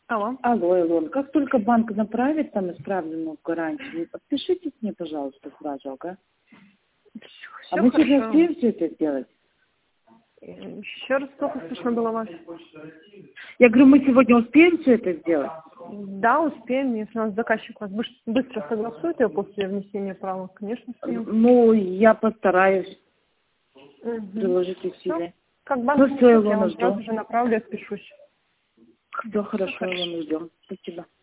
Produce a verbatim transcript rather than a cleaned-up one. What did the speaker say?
Алло. Алло, Илон, как только банк направит там исправленную гарантию, подпишитесь мне, пожалуйста, сразу, ага? А Все мы сегодня хорошо. успеем все это сделать? Еще раз плохо слышно было вас. Я говорю, мы сегодня успеем все это сделать? Да, успеем. Если у нас заказчик вас быс- быстро согласует его после внесения правок, конечно, успеем. Ну, я постараюсь Угу. приложить Все. усилия. Как банк Ну, все, внесет, я Илона, вам сразу ждем. же направлю, отпишусь. Все Всё хорошо, хорошо. Илона, ждем. Спасибо.